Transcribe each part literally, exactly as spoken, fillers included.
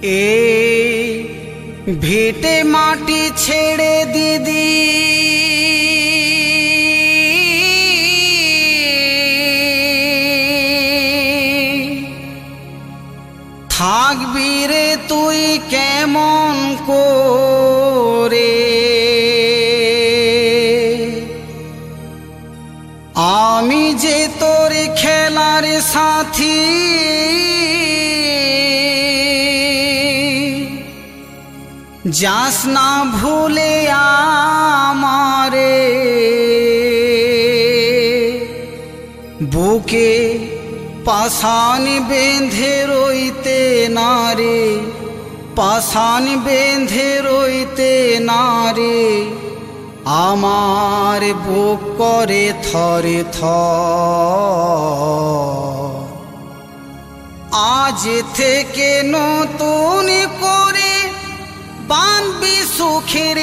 ए ভিটে মাটি ছেড়ে দিদি থাকবি রে তুই কেমন করে আমি যে তোর খেলার সাথী যাস না ভুলে আমারে বুকে পাষাণ বেঁধে রইতে নারে পাষাণ বেঁধে রইতে নারে আমার বুক করে থরে থর আজ থেকে নতুন করে বাঁধবি সুখের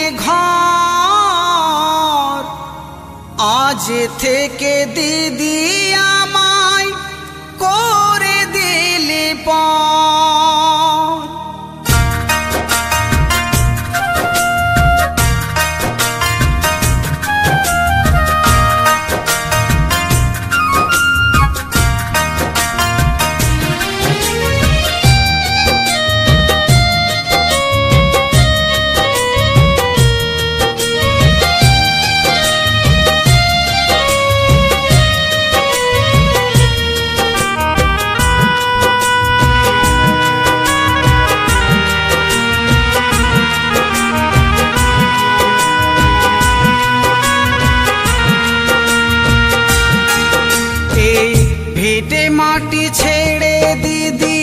ঘর আজ থেকে দিদি আমায় করে দিলি পর ভিটে মাটি ছেড়ে দিদি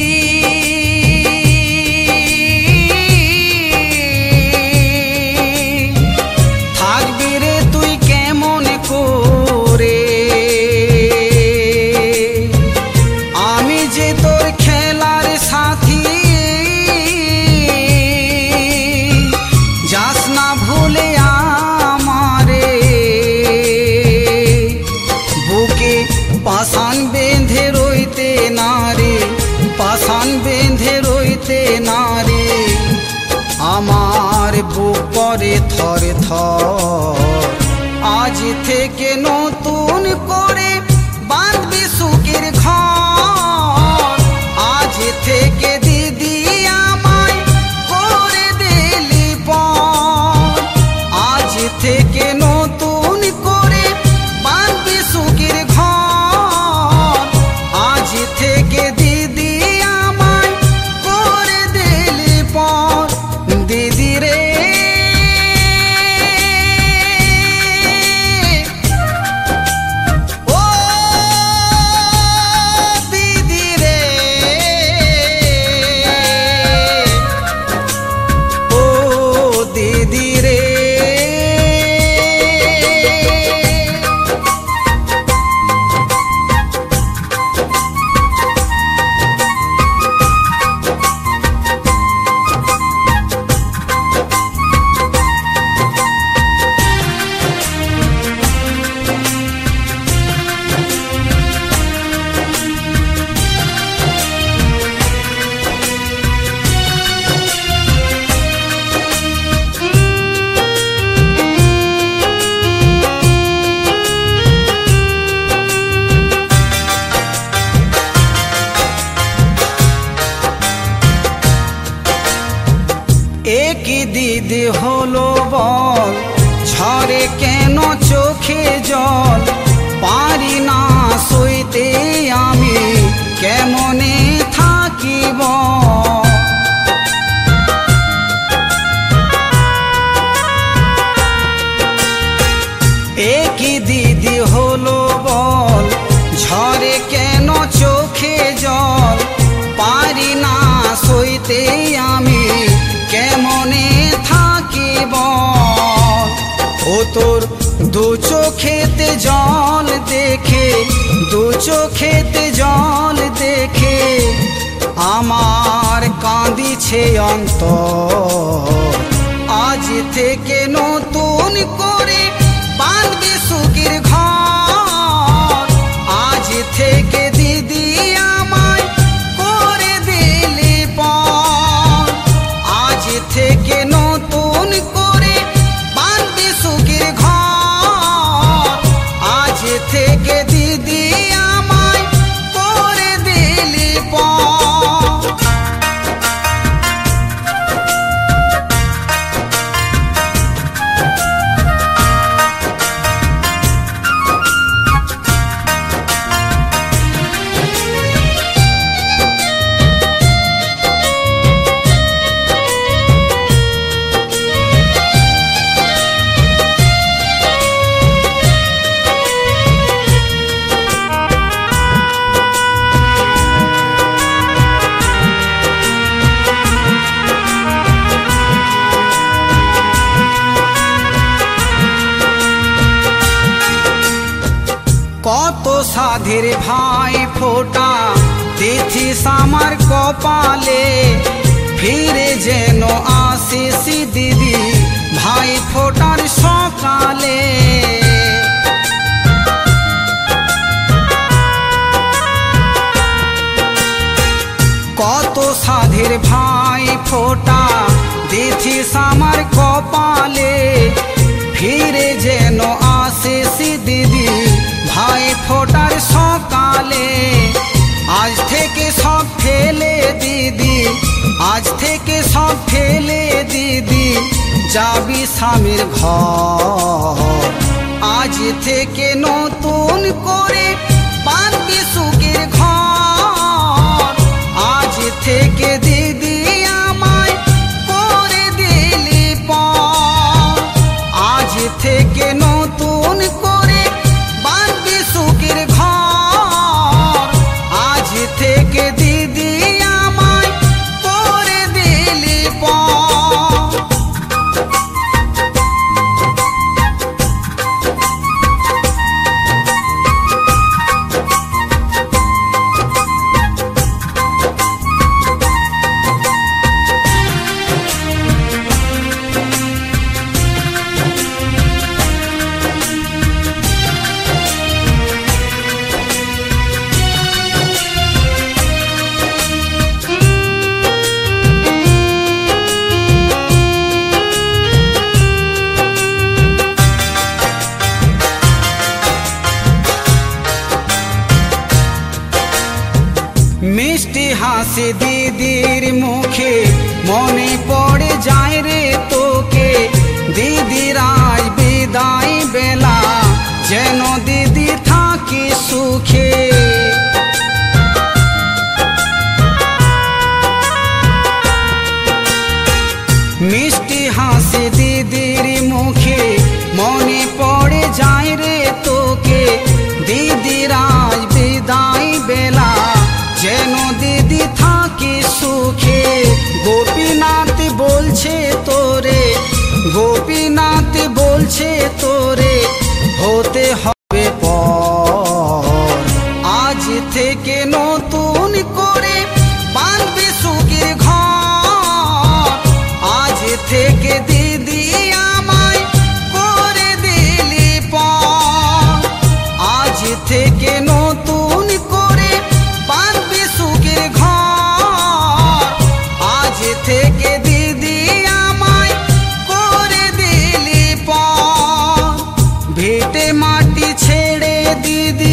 থাকবি রে তুই কেমন করে আমি যে তোর খেলার সাথী যাস না ভুলে আমারে বুকে পাষাণ বেঁধে রইতে নারে পাষাণ বেঁধে রইতে নারে আমার বুক করে থরে থর আজ থেকে নতুন করে বাঁধবি সুখের ঘর আজ থেকে দিদি আমায় করে দিলি পর আজ থেকে নতুন করে বাঁধবি সুখের ঘর আজ থেকে দিদি আমায় করে দিলি পর দিদি রে ও দিদি রে ও দিদি রে একই দিদি হলো বল ঝরে কেন চোখে জল পারি না সইতে আমি কেমনে থাকিব একই দিদি হলো বল ঝরে কেন চোখে জল পারি না সইতে আমি কেমনে থাকিব ও তোর দু চোখেতে জল দেখে দু চোখেতে জল দেখে আমার কাঁদিছে অন্তর আজ থেকে নতুন করে বাঁধবি সুখের ঘর আজ থেকে দিদি আমায় করে দিলি পর সাধের ভাই ফোটা তিথিস আমার কপালে, ফিরে যেন আসিস দিদি ভাই ফোটার সকালে। কত সাধের ভাই ফোটা তিথিস আমার কপালে, ফিরে যেন আসিস দিদি ভাই ফোটার সকালে। আজ থেকে সব ফেলে দিদি, আজ থেকে সব ফেলে দিদি যাবি স্বামীর ঘর। আজ থেকে নতুন করে বাঁধবি সুখের ঘর। আজ থেকে দিদি আমায় করে দিলি পর। আজ থেকে নতুন করে বাঁধবি সুখের ঘর। আজ থেকে দিদি আমায় করে দিলি পর। মিষ্টি হাসি দিদির মুখে মনে পড়ে যায় রে তোকে। দিদির আজ বিদায় বেলা যেন দিদি থাকি সুখে। মিষ্টি হাসি দিদির মুখে মনে পড়ে যায় রে তোকে। দিদির আজ বিদায় বেলা যেন দিদি থাকি সুখে। গোপীনাথ বলছে তোরে, গোপীনাথ বলছে তোরে হতে হবে পর। আজ থেকে নতুন করে বাঁধবি সুখের ঘর। আজ থেকে দিদি আমায় করে দিলি পর। আজ থেকে নতুন করে বাঁধবি সুখের ঘর। আজ থেকে দিদি আমায় করে দিলি পর। ভিটে মাটি ছেড়ে দিদি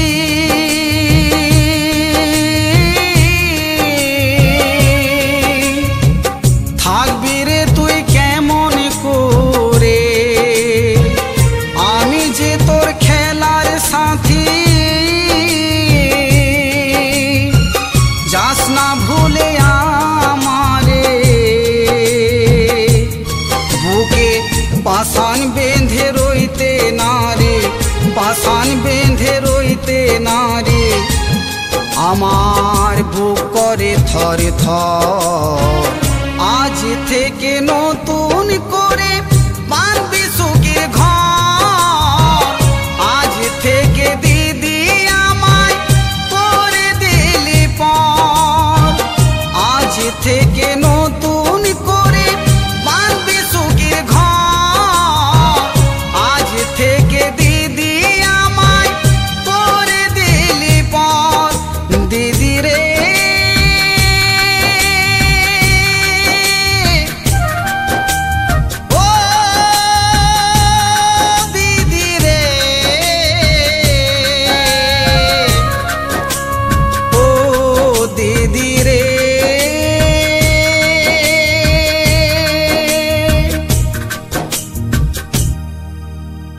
থাকবি রে তুই কেমন করে। আমি যে তোর খেলার সাথী, যাস না ভুলে আমারে। বুকে পাষাণ বেঁধে রইতে নারে, পাষাণ বেঁধে রইতে নারে। আমার বুক করে থর থর। আজ থেকে নতুন করে বাঁধবি সুখের ঘর। আজ থেকে দিদি আমায় করে দিলি পর। আজ থেকে নতুন